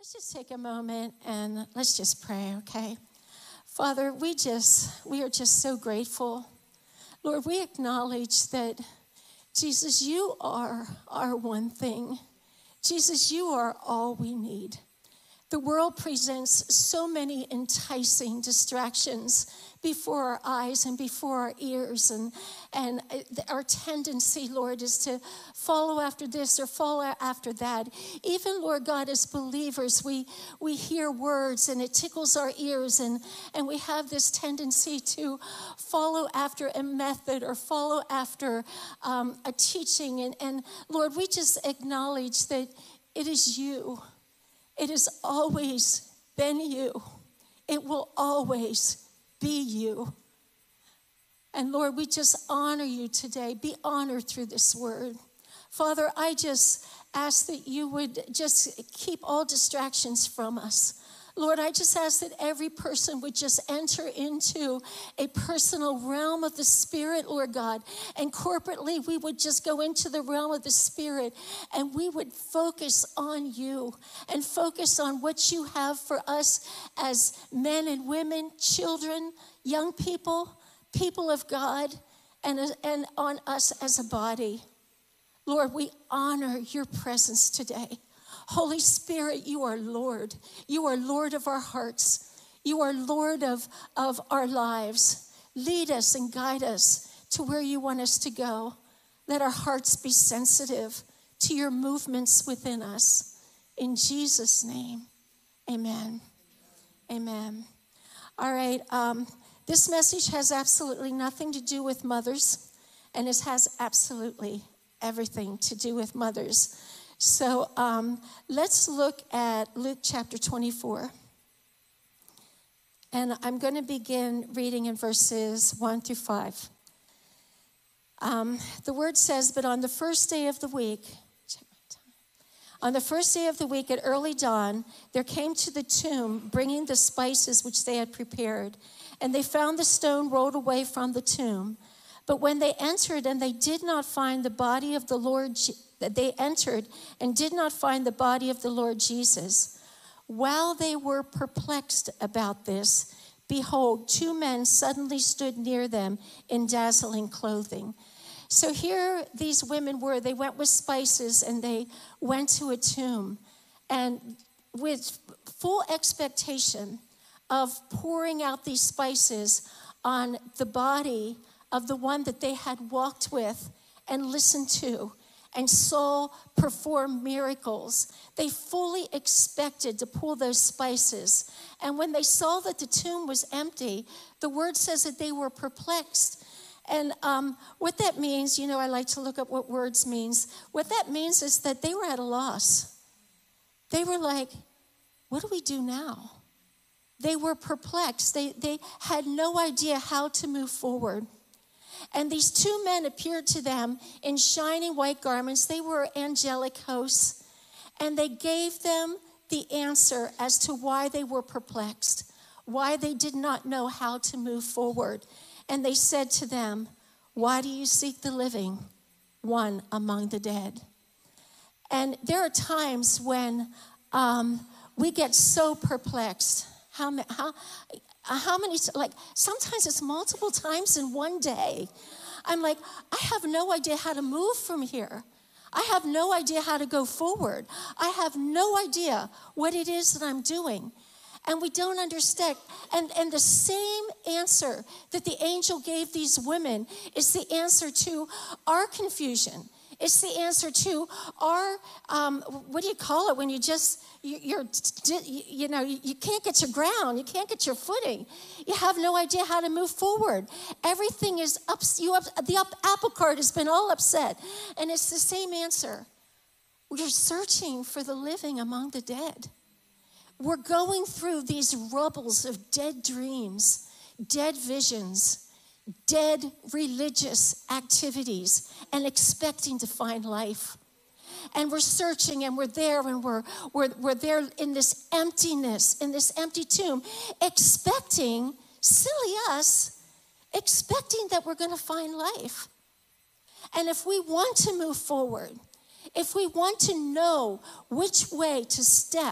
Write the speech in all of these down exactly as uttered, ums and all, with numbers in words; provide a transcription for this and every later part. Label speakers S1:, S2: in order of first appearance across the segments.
S1: Let's just take a moment and let's just pray, okay? Father, we just, we are just so grateful. Lord, we acknowledge that, Jesus, you are our one thing. Jesus, you are all we need. The world presents so many enticing distractions before our eyes and before our ears. And, and our tendency, Lord, is to follow after this or follow after that. Even, Lord God, as believers, we, we hear words and it tickles our ears. And, and we have this tendency to follow after a method or follow after um, a teaching. And, and, Lord, we just acknowledge that it is you. It has always been you. It will always be you. And Lord, we just honor you today. Be honored through this word. Father, I just ask that you would just keep all distractions from us. Lord, I just ask that every person would just enter into a personal realm of the Spirit, Lord God. And corporately, we would just go into the realm of the Spirit and we would focus on you and focus on what you have for us as men and women, children, young people, people of God, and, and on us as a body. Lord, we honor your presence today. Holy Spirit, you are Lord. You are Lord of our hearts. You are Lord of, of our lives. Lead us and guide us to where you want us to go. Let our hearts be sensitive to your movements within us. In Jesus' name, amen. Amen. All right, um, this message has absolutely nothing to do with mothers, and it has absolutely everything to do with mothers. So um, let's look at Luke chapter twenty-four. And I'm going to begin reading in verses one through five. Um, the word says, but on the first day of the week, check my time. On the first day of the week at early dawn, there came to the tomb bringing the spices which they had prepared. And they found the stone rolled away from the tomb. But when they entered and they did not find the body of the Lord, they entered and did not find the body of the Lord Jesus. While they were perplexed about this, behold, two men suddenly stood near them in dazzling clothing. So here these women were. They went with spices and they went to a tomb. And with full expectation of pouring out these spices on the body of the one that they had walked with and listened to and saw perform miracles. They fully expected to pull those spices. And when they saw that the tomb was empty, the word says that they were perplexed. And um, what that means, you know, I like to look up what words means. What that means is that they were at a loss. They were like, what do we do now? They were perplexed. They, they had no idea how to move forward. And these two men appeared to them in shining white garments. They were angelic hosts. And they gave them the answer as to why they were perplexed, why they did not know how to move forward. And they said to them, why do you seek the living one among the dead? And there are times when um, we get so perplexed. How, how, how many, like, sometimes it's multiple times in one day. I'm like, I have no idea how to move from here. I have no idea how to go forward. I have no idea what it is that I'm doing. And we don't understand. And, and the same answer that the angel gave these women is the answer to our confusion. It's the answer to our, um, what do you call it when you just, you, you're, you know, you can't get your ground. You can't get your footing. You have no idea how to move forward. Everything is up, you up, the up, apple cart has been all upset. And it's the same answer. We're searching for the living among the dead. We're going through these rubbles of dead dreams, dead visions, dead religious activities, and expecting to find life. And we're searching and we're there and we're, we're, we're there in this emptiness, in this empty tomb, expecting, silly us, expecting that we're going to find life. And if we want to move forward, if we want to know which way to step,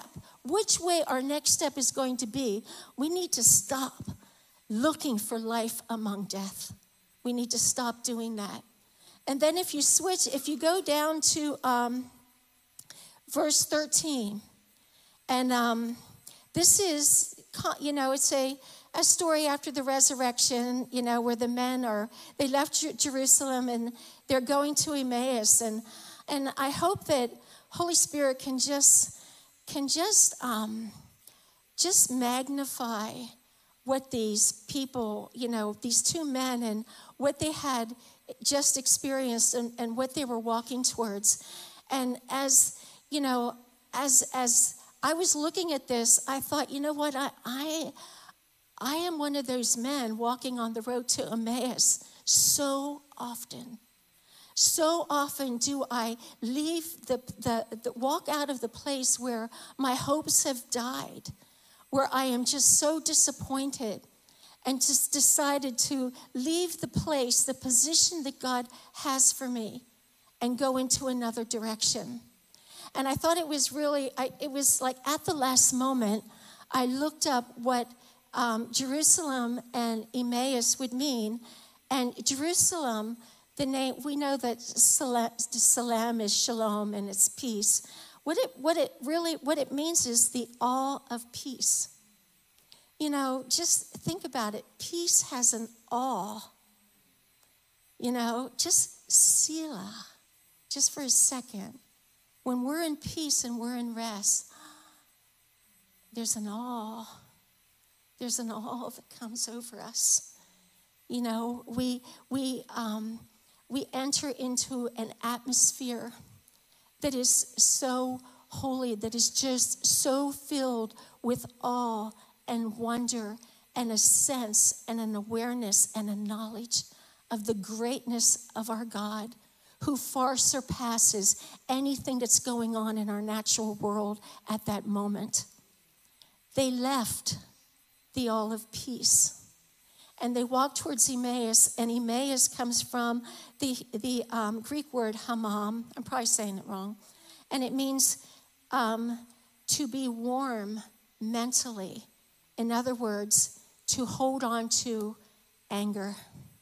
S1: which way our next step is going to be, we need to stop looking for life among death. We need to stop doing that. And then if you switch, if you go down to um, verse thirteen, and um, this is, you know, it's a, a story after the resurrection, you know, where the men are, they left Jer- Jerusalem and they're going to Emmaus. And, and I hope that Holy Spirit can just, can just, um, just magnify what these people, you know, these two men and what they had just experienced and, and what they were walking towards. And as, you know, as as I was looking at this, I thought, you know what, I I, I am one of those men walking on the road to Emmaus so often. So often do I leave the, the, the walk out of the place where my hopes have died, where I am just so disappointed, and just decided to leave the place, the position that God has for me, and go into another direction. And I thought it was really, I, it was like at the last moment, I looked up what um, Jerusalem and Emmaus would mean. And Jerusalem, the name, we know that Salam is shalom and it's peace. What it, what it really, what it means is the all of peace. You know, just think about it. Peace has an awe. You know, just Selah, just for a second. When we're in peace and we're in rest, there's an awe. There's an awe that comes over us. You know, we we um, we enter into an atmosphere that is so holy, that is just so filled with awe and wonder and a sense and an awareness and a knowledge of the greatness of our God, who far surpasses anything that's going on in our natural world at that moment. They left the all of peace, and they walked towards Emmaus, and Emmaus comes from the, the um, Greek word hamam. I'm probably saying it wrong. And it means um, to be warm mentally. In other words, to hold on to anger.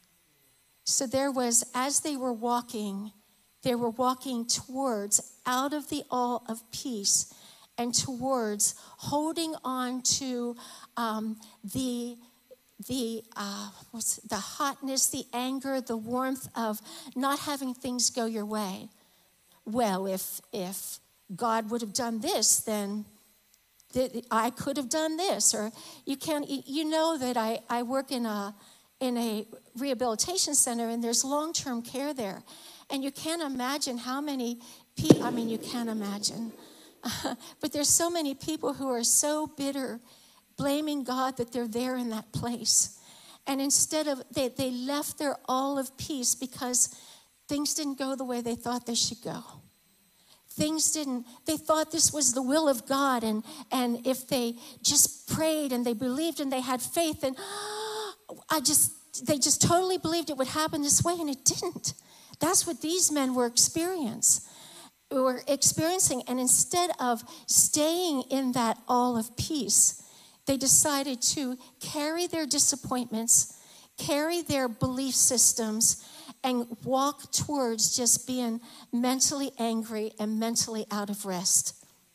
S1: So there was, as they were walking, they were walking towards, out of the all of peace, and towards holding on to um, the the uh, what's the hotness, the anger, the warmth of not having things go your way. Well, if if God would have done this, then th- I could have done this. Or you can, you know that I, I work in a in a rehabilitation center, and there's long-term care there. And you can't imagine how many people, I mean, you can't imagine. Uh, but there's so many people who are so bitter, blaming God that they're there in that place. And instead of, they, they left their all of peace because things didn't go the way they thought they should go. Things didn't, they thought this was the will of God. And, and if they just prayed and they believed and they had faith, and I just, they just totally believed it would happen this way, and it didn't. That's what these men were experience, were experiencing. And instead of staying in that all of peace, they decided to carry their disappointments, carry their belief systems, and walk towards just being mentally angry and mentally out of rest.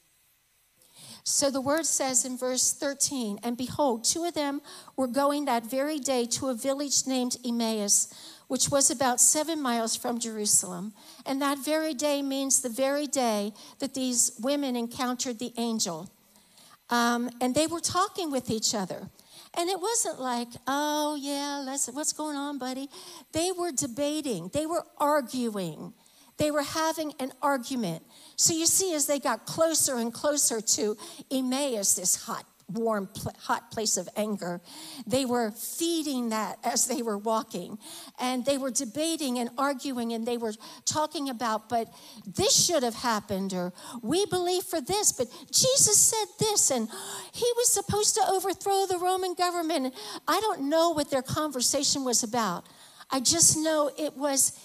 S1: So the word says in verse thirteen, and behold, two of them were going that very day to a village named Emmaus, which was about seven miles from Jerusalem. And that very day means the very day that these women encountered the angel. Um, and they were talking with each other. And it wasn't like, oh, yeah, let's, what's going on, buddy? They were debating. They were arguing. They were having an argument. So you see, as they got closer and closer to Emmaus, this hot, warm, hot place of anger, they were feeding that as they were walking. And they were debating and arguing, and they were talking about, but this should have happened, or we believe for this, but Jesus said this, and he was supposed to overthrow the Roman government. I don't know what their conversation was about. I just know it was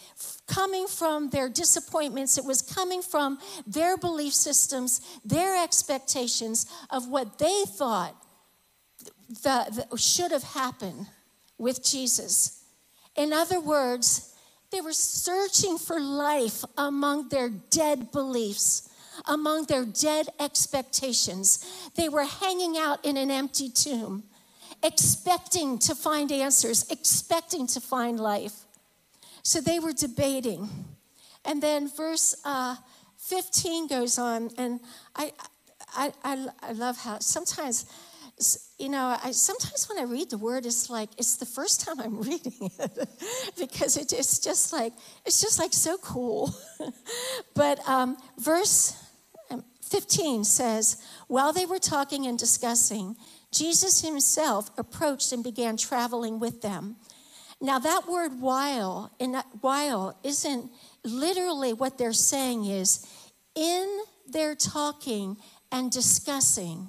S1: coming from their disappointments. It was coming from their belief systems, their expectations of what they thought the, the, should have happened with Jesus. In other words, they were searching for life among their dead beliefs, among their dead expectations. They were hanging out in an empty tomb, expecting to find answers, expecting to find life. So they were debating. And then verse uh, fifteen goes on, and I, I, I, I love how sometimes, you know, I, sometimes when I read the word, it's like, it's the first time I'm reading it because it, it's just like, it's just like so cool. But um, verse fifteen says, while they were talking and discussing, Jesus himself approached and began traveling with them. Now that word while, in that while isn't literally what they're saying is, in their talking and discussing,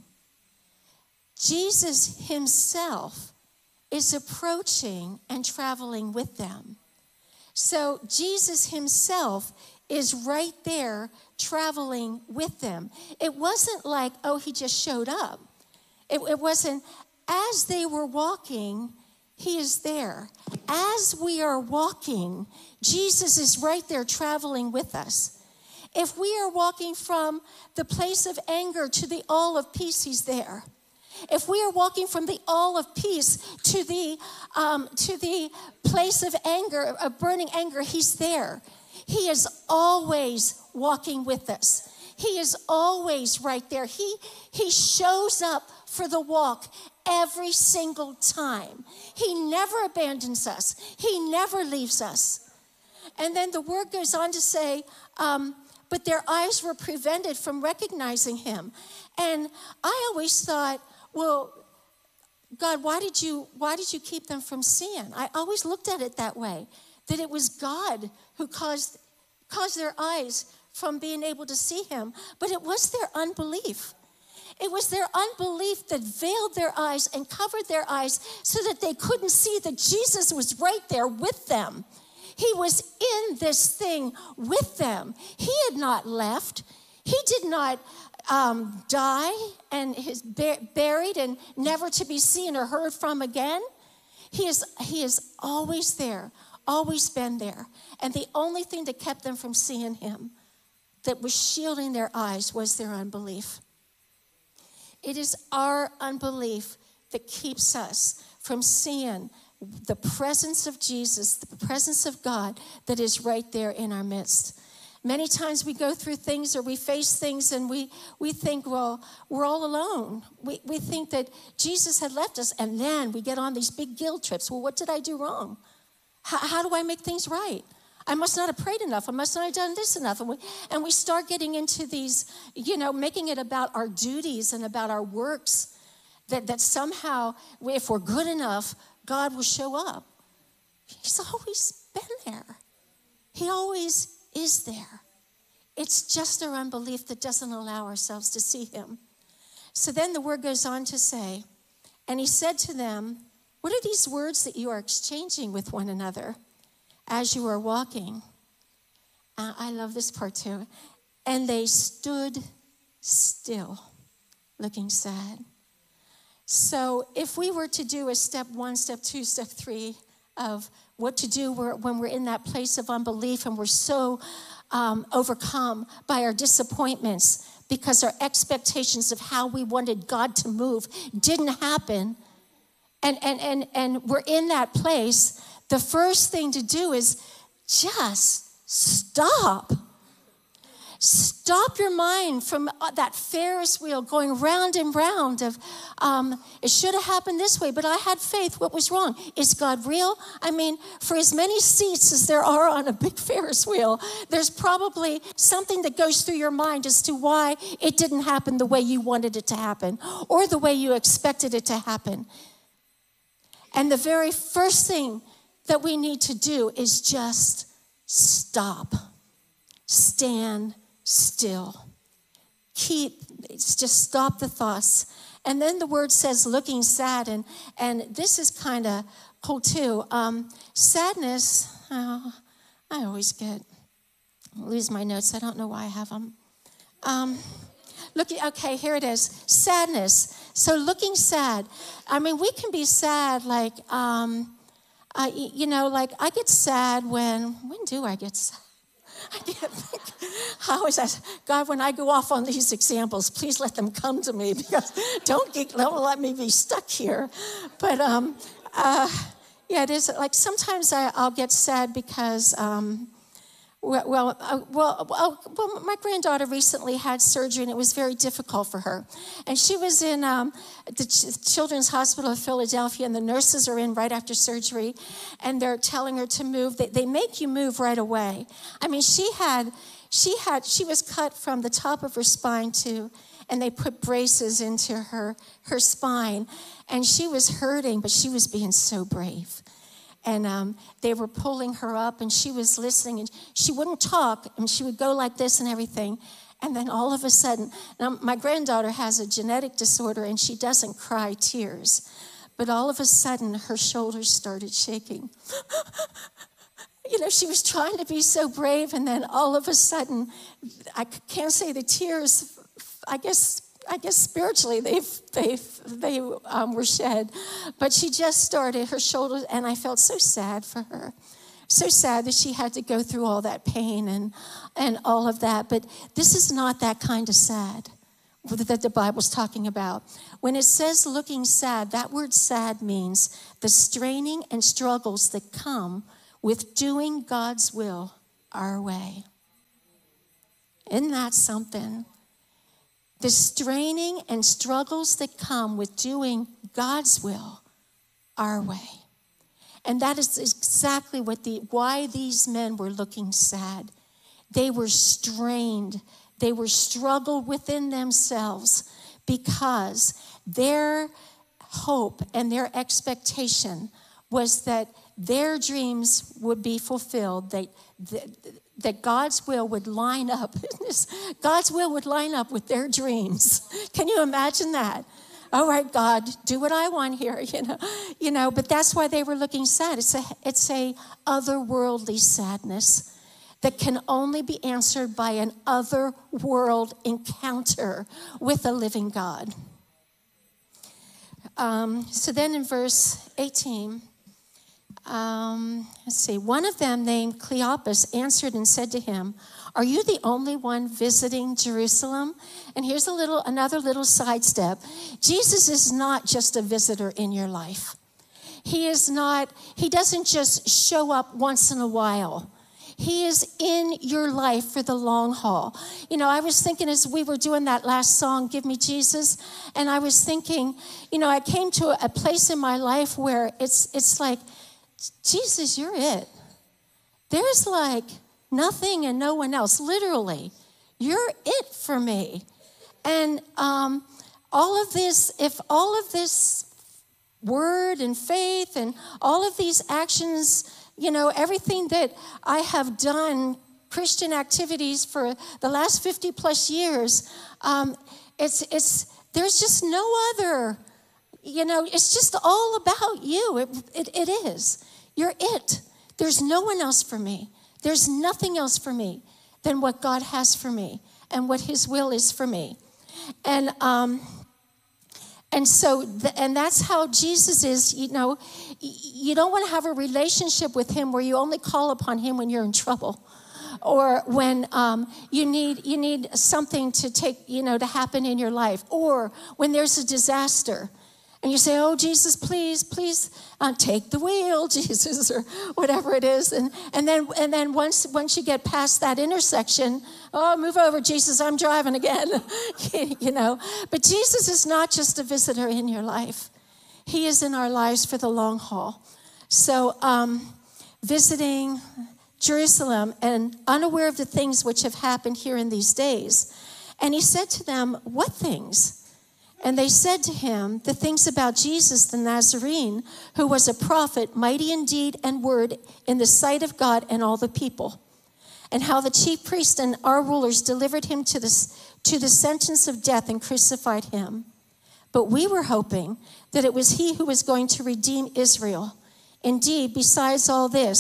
S1: Jesus himself is approaching and traveling with them. So Jesus himself is right there traveling with them. It wasn't like, oh, he just showed up. It, it wasn't, as they were walking, he is there. As we are walking, Jesus is right there traveling with us. If we are walking from the place of anger to the all of peace, he's there. If we are walking from the all of peace to the um, to the place of anger, of burning anger, he's there. He is always walking with us. He is always right there. He, he shows up for the walk every single time. He never abandons us. He never leaves us. And then the word goes on to say, um, but their eyes were prevented from recognizing him. And I always thought, well, God, why did you why did you keep them from seeing? I always looked at it that way, that it was God who caused caused their eyes from being able to see him. But it was their unbelief. It was their unbelief that veiled their eyes and covered their eyes so that they couldn't see that Jesus was right there with them. He was in this thing with them. He had not left. He did not um, die and is buried and never to be seen or heard from again. He is, he is always there, always been there. And the only thing that kept them from seeing him, that was shielding their eyes, was their unbelief. It is our unbelief that keeps us from seeing the presence of Jesus, the presence of God that is right there in our midst. Many times we go through things or we face things and we, we think, well, we're all alone. We, we think that Jesus had left us, and then we get on these big guilt trips. Well, what did I do wrong? How, how do I make things right? I must not have prayed enough. I must not have done this enough. And we, and we start getting into these, you know, making it about our duties and about our works, that, that somehow, if we're good enough, God will show up. He's always been there. He always is there. It's just our unbelief that doesn't allow ourselves to see him. So then the word goes on to say, and he said to them, what are these words that you are exchanging with one another as you are walking? Uh, I love this part too. And they stood still, looking sad. So if we were to do a step one, step two, step three of what to do when we're in that place of unbelief and we're so um, overcome by our disappointments because our expectations of how we wanted God to move didn't happen, and, and, and, and we're in that place, the first thing to do is just stop. Stop your mind from that Ferris wheel going round and round of, um, it should have happened this way, but I had faith. What was wrong? Is God real? I mean, for as many seats as there are on a big Ferris wheel, there's probably something that goes through your mind as to why it didn't happen the way you wanted it to happen or the way you expected it to happen. And the very first thing that we need to do is just stop. Stand still. Keep, it's just stop the thoughts. And then the word says looking sad, and, and this is kind of cool too. Um, sadness, oh, I always get, lose my notes. I don't know why I have them. Um, look, okay, here it is. Sadness. So looking sad. I mean, we can be sad like, um, uh, you know, like I get sad when, when do I get sad? I can't think. How is that? God, when I go off on these examples, please let them come to me because don't, get, don't let me be stuck here. But um, uh, yeah, it is like sometimes I, I'll get sad because, um, well, well, uh, well, well, well, my granddaughter recently had surgery and it was very difficult for her. And she was in um, the Ch- Children's Hospital of Philadelphia and the nurses are in right after surgery and they're telling her to move. They, they make you move right away. I mean, she had, she had, she was cut from the top of her spine to, and they put braces into her, her spine. And she was hurting, but she was being so brave. And um, they were pulling her up, and she was listening, and she wouldn't talk, and she would go like this and everything. And then all of a sudden, now my granddaughter has a genetic disorder, and she doesn't cry tears. But all of a sudden, her shoulders started shaking. You know, she was trying to be so brave, and then all of a sudden, I can't say the tears, I guess, I guess spiritually they they they um, were shed, but she just started her shoulders, and I felt so sad for her, so sad that she had to go through all that pain and and all of that. But this is not that kind of sad that the Bible's talking about. When it says looking sad, that word sad means the straining and struggles that come with doing God's will our way. Isn't that something? The straining and struggles that come with doing God's will our way. And that is exactly what the why these men were looking sad. They were strained. They were struggled within themselves because their hope and their expectation was that their dreams would be fulfilled, that, that, that God's will would line up. God's will would line up with their dreams. Can you imagine that? All right, God, do what I want here, you know. You know, but that's why they were looking sad. It's a, it's a otherworldly sadness that can only be answered by an otherworld encounter with a living God. Um, so then in verse eighteen, Um, let's see. One of them, named Cleopas, answered and said to him, "Are you the only one visiting Jerusalem?" And here's a little, another little sidestep. Jesus is not just a visitor in your life. He is not. He doesn't just show up once in a while. He is in your life for the long haul. You know, I was thinking as we were doing that last song, "Give Me Jesus," and I was thinking, you know, I came to a place in my life where it's it's like, Jesus, you're it. There's like nothing and no one else. Literally, you're it for me. And um, all of this, if all of this word and faith and all of these actions, you know, everything that I have done, Christian activities for the last fifty plus years, um, it's it's there's just no other, you know, it's just all about you. It, it, it is. You're it. There's no one else for me. There's nothing else for me than what God has for me and what his will is for me. And um, and so, the, and that's how Jesus is, you know, you don't want to have a relationship with him where you only call upon him when you're in trouble or when um, you need you need something to take, you know, to happen in your life, or when there's a disaster. And you say, "Oh, Jesus, please, please uh, take the wheel, Jesus," or whatever it is. And and then and then once once you get past that intersection, "Oh, move over, Jesus, I'm driving again," you know. But Jesus is not just a visitor in your life. He is in our lives for the long haul. So um, visiting Jerusalem and unaware of the things which have happened here in these days. And he said to them, "What things?" And they said to him, "The things about Jesus the Nazarene, who was a prophet, mighty in deed and word in the sight of God and all the people, and how the chief priests and our rulers delivered him to the, to the sentence of death and crucified him. But we were hoping that it was he who was going to redeem Israel. Indeed, besides all this,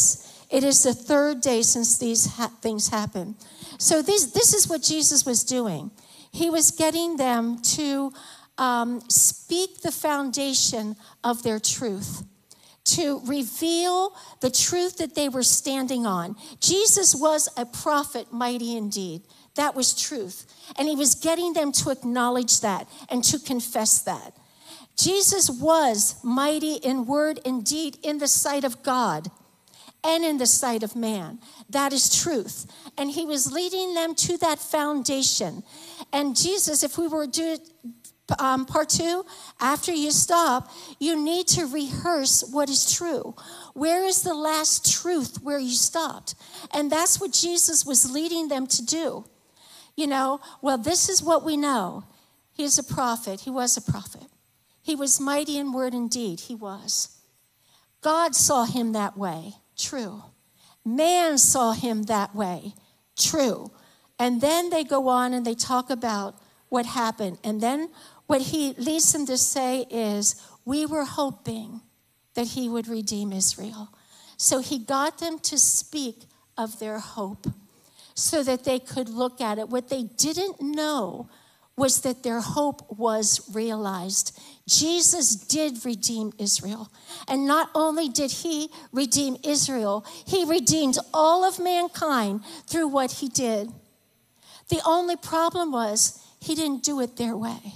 S1: It is the third day since these ha- things happened. So these, this is what Jesus was doing. He was getting them to um, speak the foundation of their truth, to reveal the truth that they were standing on. Jesus was a prophet, mighty indeed. That was truth. And he was getting them to acknowledge that and to confess that. Jesus was mighty in word and deed in the sight of God and in the sight of man. That is truth. And he was leading them to that foundation. And Jesus, if we were to do um, part two, after you stop, you need to rehearse what is true. Where is the last truth where you stopped? And that's what Jesus was leading them to do. You know, well, this is what we know. He is a prophet. He was a prophet. He was mighty in word and deed. He was. God saw him that way. True. Man saw him that way. True. And then they go on and they talk about what happened. And then what he leads them to say is, we were hoping that he would redeem Israel. So he got them to speak of their hope so that they could look at it. What they didn't know was that their hope was realized. Jesus did redeem Israel. And not only did he redeem Israel, he redeemed all of mankind through what he did. The only problem was he didn't do it their way.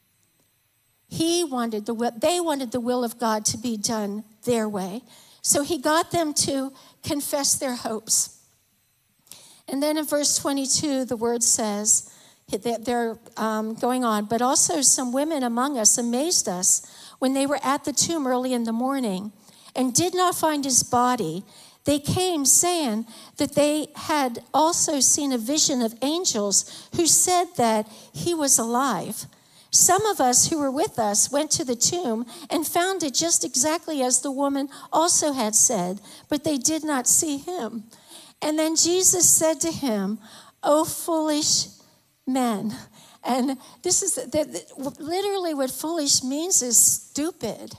S1: He wanted the will, they wanted the will of God to be done their way. So he got them to confess their hopes. And then in verse twenty-two, the word says, they're um, going on, but also some women among us amazed us when they were at the tomb early in the morning and did not find his body. They came saying that they had also seen a vision of angels who said that he was alive. Some of us who were with us went to the tomb and found it just exactly as the woman also had said, but they did not see him. And then Jesus said to him, "O foolish men." And this is that literally what foolish means is stupid.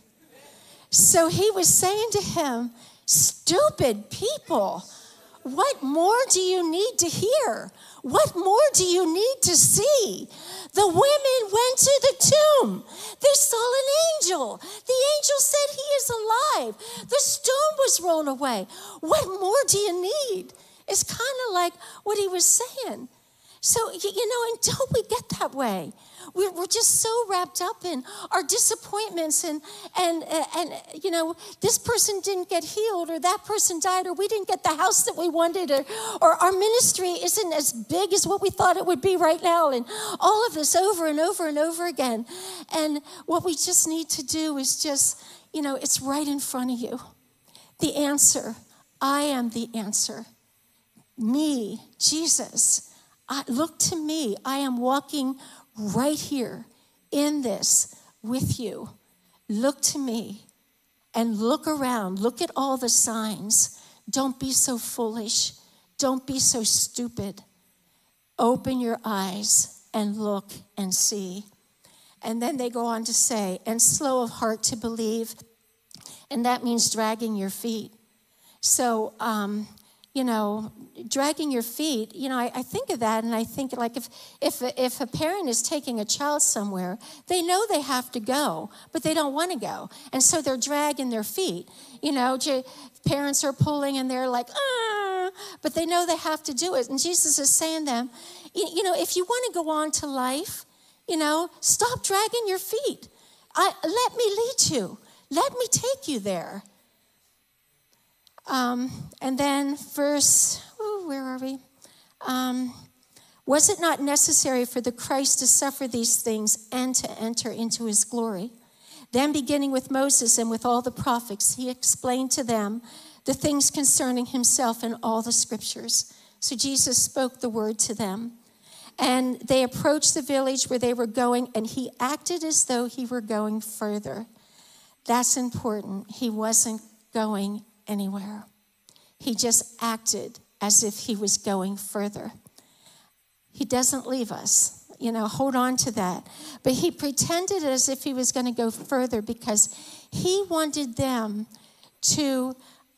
S1: So he was saying to him, stupid people, what more do you need to hear? What more do you need to see? The women went to the tomb. They saw an angel. The angel said he is alive. The stone was rolled away. What more do you need? It's kind of like what he was saying. So, you know, until we get that way, we're, we're just so wrapped up in our disappointments and, and, and, you know, this person didn't get healed or that person died or we didn't get the house that we wanted or, or our ministry isn't as big as what we thought it would be right now and all of this over and over and over again. And what we just need to do is just, you know, it's right in front of you. The answer. I am the answer. Me, Jesus. I, look to me. I am walking right here in this with you. Look to me and look around. Look at all the signs. Don't be so foolish. Don't be so stupid. Open your eyes and look and see. And then they go on to say, and slow of heart to believe. And that means dragging your feet. So, um, you know, dragging your feet, you know, I, I think of that and I think like if, if, if a parent is taking a child somewhere, they know they have to go, but they don't want to go. And so they're dragging their feet. You know, j- parents are pulling and they're like, ah, but they know they have to do it. And Jesus is saying to them, you, you know, if you want to go on to life, you know, stop dragging your feet. I, let me lead you. Let me take you there. Um, and then verse, ooh, where are we? Um, was it not necessary for the Christ to suffer these things and to enter into his glory? Then beginning with Moses and with all the prophets, he explained to them the things concerning himself in all the scriptures. So Jesus spoke the word to them. And they approached the village where they were going, and he acted as though he were going further. That's important. He wasn't going anywhere. He just acted as if he was going further. He doesn't leave us. You know, hold on to that. But he pretended as if he was going to go further because he wanted them to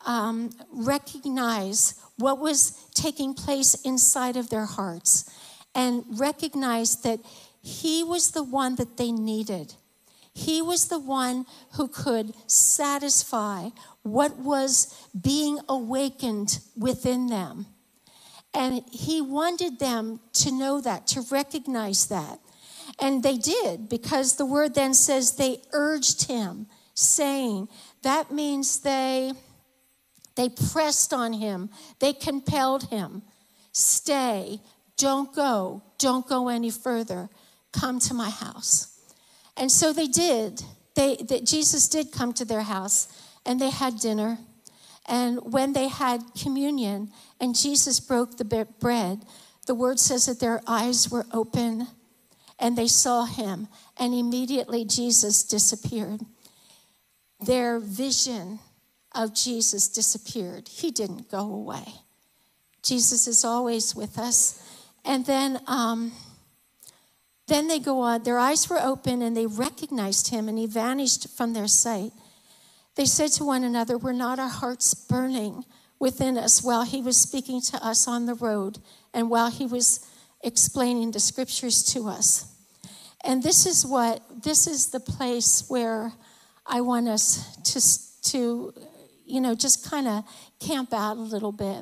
S1: um, recognize what was taking place inside of their hearts and recognize that he was the one that they needed. He was the one who could satisfy what was being awakened within them. And he wanted them to know that, to recognize that. And they did, because the word then says they urged him, saying, that means they, they pressed on him. They compelled him. Stay, don't go, don't go any further. Come to my house. And so they did. They, they Jesus did come to their house, and they had dinner. And when they had communion and Jesus broke the bread, the word says that their eyes were open and they saw him, and immediately Jesus disappeared. Their vision of Jesus disappeared. He didn't go away. Jesus is always with us. And then, um, then they go on. Their eyes were open and they recognized him, and he vanished from their sight. They said to one another, were not our hearts burning within us while he was speaking to us on the road and while he was explaining the scriptures to us? And this is what, this is the place where I want us to, to you know, just kind of camp out a little bit.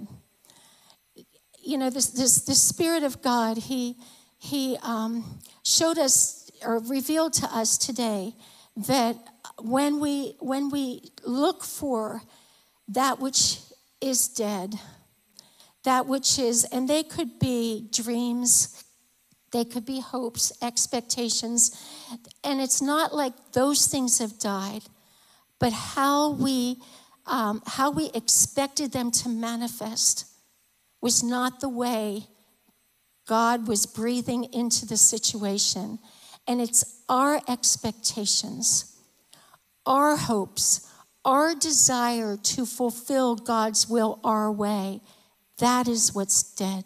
S1: You know, this, this, this Spirit of God, he, he um, showed us or revealed to us today that when we when we look for that which is dead, that which is, and they could be dreams, they could be hopes, expectations, and it's not like those things have died, but how we um, how we expected them to manifest was not the way God was breathing into the situation. And it's our expectations, our hopes, our desire to fulfill God's will our way. That is what's dead.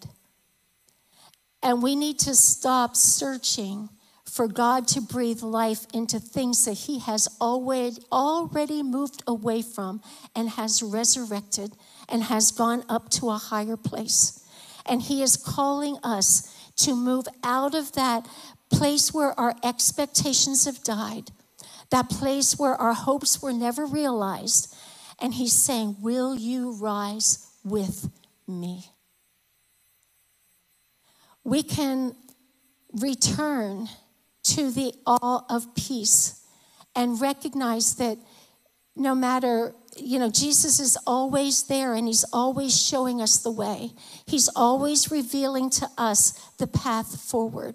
S1: And we need to stop searching for God to breathe life into things that he has already, already moved away from and has resurrected and has gone up to a higher place. And he is calling us to move out of that place where our expectations have died, that place where our hopes were never realized. And he's saying, will you rise with me? We can return to the all of peace and recognize that no matter, you know, Jesus is always there and he's always showing us the way. He's always revealing to us the path forward.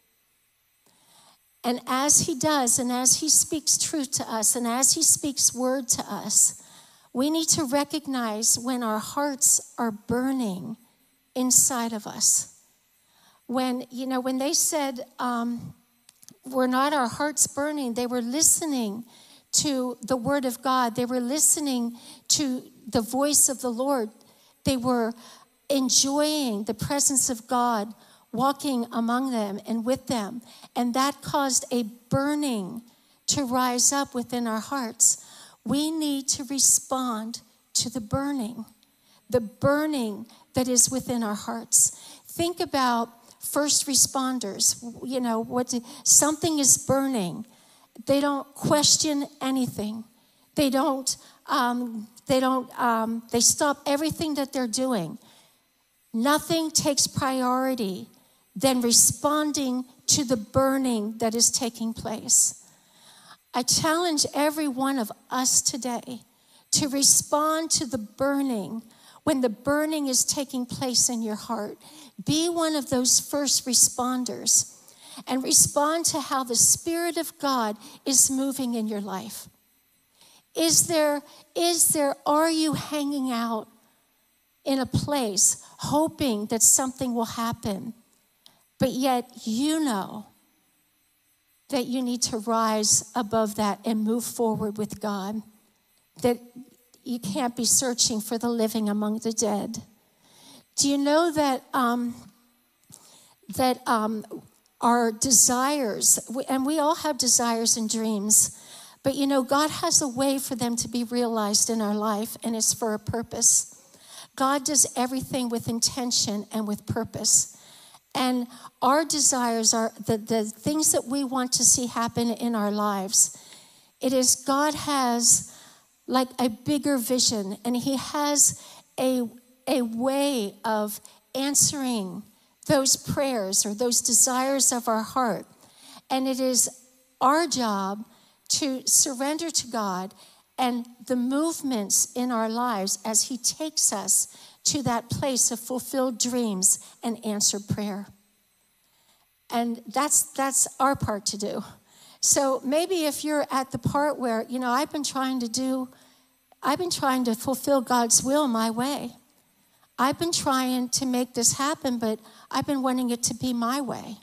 S1: And as he does, and as he speaks truth to us, and as he speaks word to us, we need to recognize when our hearts are burning inside of us. When, you know, when they said, um, were not our hearts burning, they were listening to the word of God. They were listening to the voice of the Lord. They were enjoying the presence of God, walking among them and with them. And that caused a burning to rise up within our hearts. We need to respond to the burning, the burning that is within our hearts. Think about first responders. You know, what something is burning. They don't question anything. They don't, um, they don't, um, they stop everything that they're doing. Nothing takes priority than responding to the burning that is taking place. I challenge every one of us today to respond to the burning when the burning is taking place in your heart. Be one of those first responders and respond to how the Spirit of God is moving in your life. Is there, is there, are you hanging out in a place hoping that something will happen, but yet you know that you need to rise above that and move forward with God, that you can't be searching for the living among the dead? Do you know that um, that um, our desires, and we all have desires and dreams, But you know, God has a way for them to be realized in our life, and it's for a purpose. God does everything with intention and with purpose. And our desires are the, the things that we want to see happen in our lives. It is God has like a bigger vision, and he has a, a way of answering those prayers or those desires of our heart. And it is our job to surrender to God and the movements in our lives as he takes us to that place of fulfilled dreams and answered prayer. And that's that's our part to do. So maybe if you're at the part where, you know, I've been trying to do, I've been trying to fulfill God's will my way. I've been trying to make this happen, but I've been wanting it to be my way.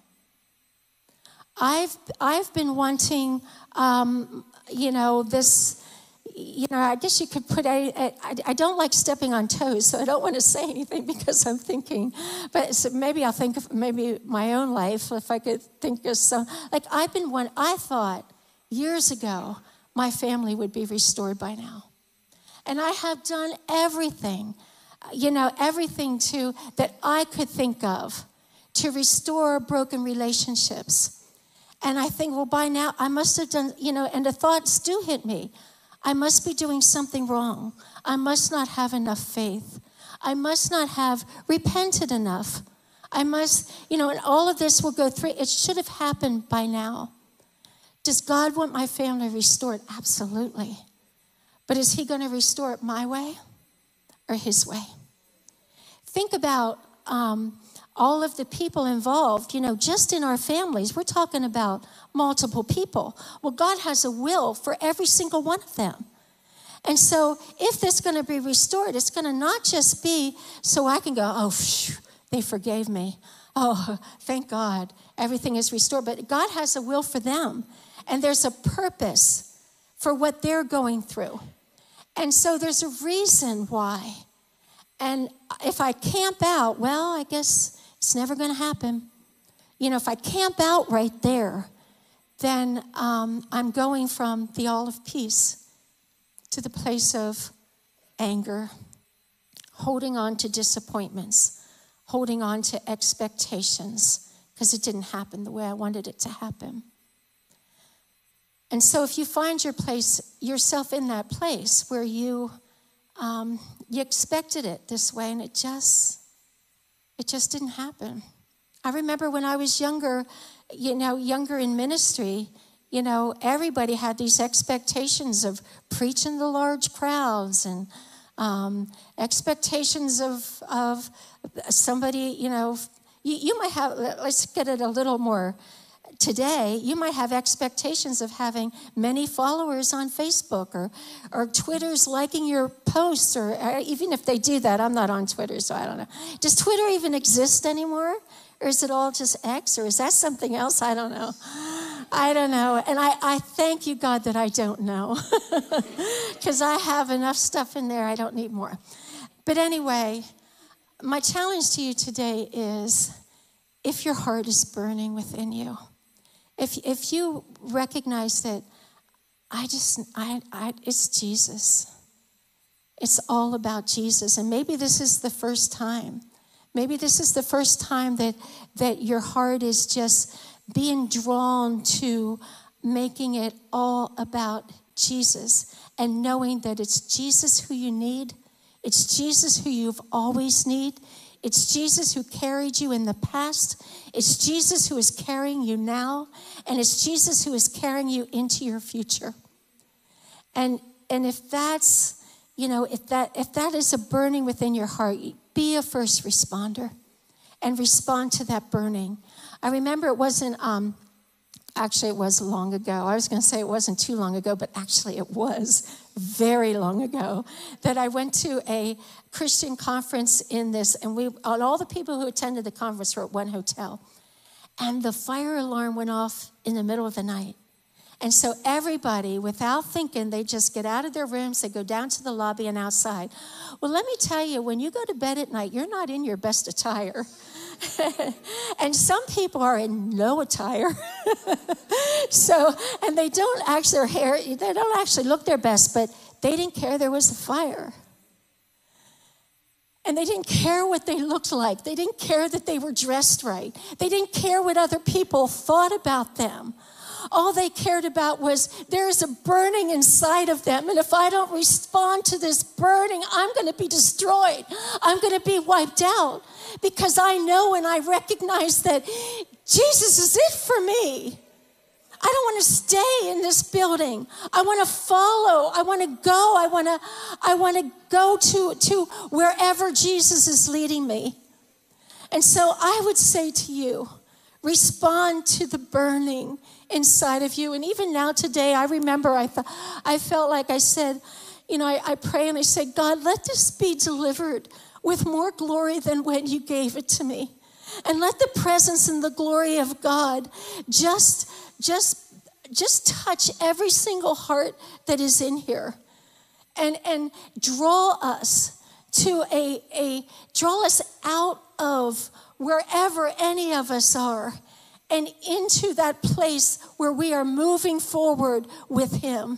S1: I've I've been wanting, um, you know, this, you know, I guess you could put, I, I, I don't like stepping on toes, so I don't want to say anything because I'm thinking, but so maybe I'll think of maybe my own life, if I could think of some, like I've been one, I thought years ago my family would be restored by now. And I have done everything, you know, everything to, that I could think of to restore broken relationships. And I think, well, by now I must have done, you know, and the thoughts do hit me. I must be doing something wrong. I must not have enough faith. I must not have repented enough. I must, you know, and all of this will go through. It should have happened by now. Does God want my family restored? Absolutely. But is he going to restore it my way or his way? Think about um, all of the people involved, you know, just in our families. We're talking about multiple people. Well, God has a will for every single one of them. And so if this is going to be restored, it's going to not just be so I can go, oh, phew, they forgave me. Oh, thank God, everything is restored. But God has a will for them. And there's a purpose for what they're going through. And so there's a reason why. And if I camp out, well, I guess it's never going to happen. You know, if I camp out right there, then um, I'm going from the all of peace to the place of anger, holding on to disappointments, holding on to expectations because it didn't happen the way I wanted it to happen. And so if you find your place, yourself in that place where you um, you expected it this way and it just it just didn't happen. I remember when I was younger, you know, younger in ministry, you know, everybody had these expectations of preaching to large crowds and um, expectations of of somebody, you know, you, you might have, let's get it a little more today, you might have expectations of having many followers on Facebook or, or Twitter's liking your posts, or, or even if they do that, I'm not on Twitter, so I don't know. Does Twitter even exist anymore? Or is it all just X? Or is that something else? I don't know. I don't know. And I, I thank you, God, that I don't know. Because I have enough stuff in there. I don't need more. But anyway, my challenge to you today is if your heart is burning within you, if if you recognize that I just, I, I it's Jesus. It's all about Jesus. And maybe this is the first time. Maybe this is the first time that, that your heart is just being drawn to making it all about Jesus and knowing that it's Jesus who you need. It's Jesus who you've always need. It's Jesus who carried you in the past. It's Jesus who is carrying you now. And it's Jesus who is carrying you into your future. And and if that's, you know, if that if that is a burning within your heart, be a first responder and respond to that burning. I remember it wasn't, um, actually it was long ago. I was going to say it wasn't too long ago, but actually it was very long ago that I went to a Christian conference in this, and we, all the people who attended the conference were at one hotel. And the fire alarm went off in the middle of the night. And so everybody, without thinking, they just get out of their rooms, they go down to the lobby and outside. Well, let me tell you, when you go to bed at night, you're not in your best attire. And some people are in no attire. So, and they don't actually, their hair, they don't actually look their best, but they didn't care there was a fire. And they didn't care what they looked like. They didn't care that they were dressed right. They didn't care what other people thought about them. All they cared about was there is a burning inside of them. And if I don't respond to this burning, I'm going to be destroyed. I'm going to be wiped out because I know and I recognize that Jesus is it for me. I don't want to stay in this building. I want to follow. I want to go. I want to, I want to go to, to wherever Jesus is leading me. And so I would say to you, respond to the burning inside of you. And even now today, I remember I, th- I felt like I said, you know, I, I pray and I say, God, let this be delivered with more glory than when you gave it to me. And let the presence and the glory of God just Just, just touch every single heart that is in here, and and draw us to a a draw us out of wherever any of us are, and into that place where we are moving forward with Him.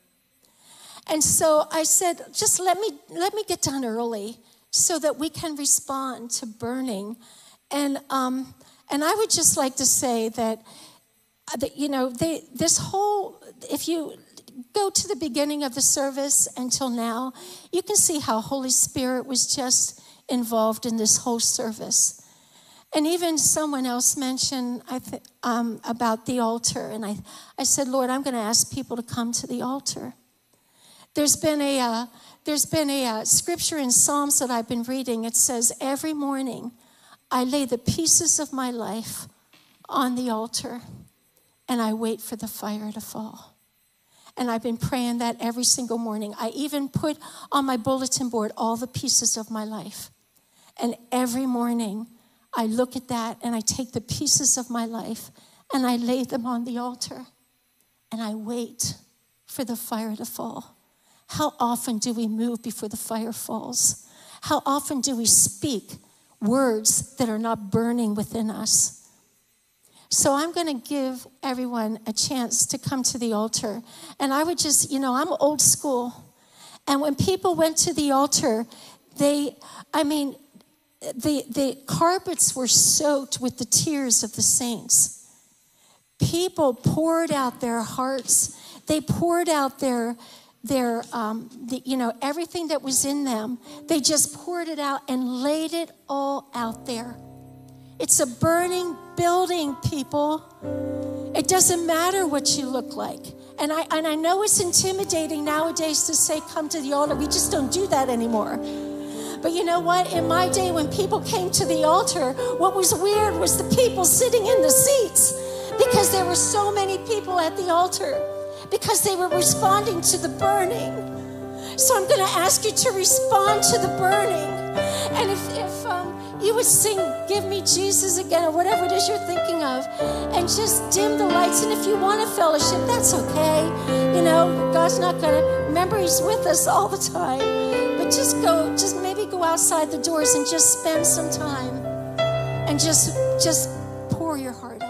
S1: And so I said, just let me let me get done early so that we can respond to burning, and um and I would just like to say that. That, you know, they, this whole, if you go to the beginning of the service until now, you can see how Holy Spirit was just involved in this whole service. And even someone else mentioned I th- um, about the altar. And I, I said, Lord, I'm going to ask people to come to the altar. There's been a, uh, there's been a uh, scripture in Psalms that I've been reading. It says, every morning I lay the pieces of my life on the altar. And I wait for the fire to fall. And I've been praying that every single morning. I even put on my bulletin board all the pieces of my life. And every morning I look at that and I take the pieces of my life and I lay them on the altar. And I wait for the fire to fall. How often do we move before the fire falls? How often do we speak words that are not burning within us? So I'm going to give everyone a chance to come to the altar. And I would just, you know, I'm old school. And when people went to the altar, they, I mean, the, the carpets were soaked with the tears of the saints. People poured out their hearts. They poured out their, their um, the, you know, everything that was in them. They just poured it out and laid it all out there. It's a burning building, people. It doesn't matter what you look like. And I and I know it's intimidating nowadays to say, come to the altar. We just don't do that anymore. But you know what? In my day, when people came to the altar, what was weird was the people sitting in the seats, because there were so many people at the altar, because they were responding to the burning. So I'm going to ask you to respond to the burning. And if, if um, you would sing, Give Me Jesus Again, or whatever it is you're thinking of, and just dim the lights. And if you want a fellowship, that's okay. You know, God's not going to, remember, He's with us all the time. But just go, just maybe go outside the doors and just spend some time and just, just pour your heart out.